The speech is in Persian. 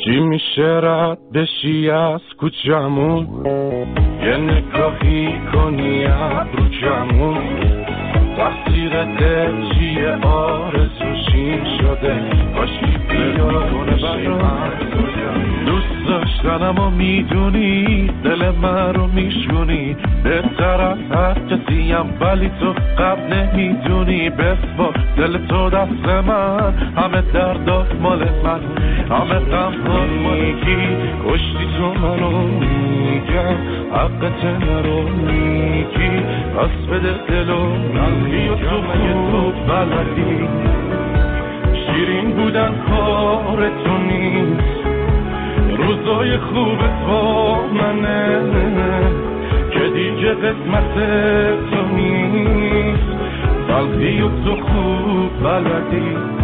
چی میشه رد بشی از کوچمون، یه نگاهی کنی ابرو جمون، تقصیر دل چیه آرزوشیم شده، کاشکی بیا بشی دوست داشتنم و میدونی دل من رو میشونی، بهتر از هر کسیم ولی تو قبل نمیدونی، بسپار دل تو دست من، همه دردات مال من، همه غم‌هات مالکی، کشتی تو منو میگم حقت نرو میگی، پس بده دلو نلقی و تو خوب بلدی، شیرین بودن کار تو نیست، روزای خوب با منه که دیگه قسمت تو نیست، نلقی و تو خوب بلدی.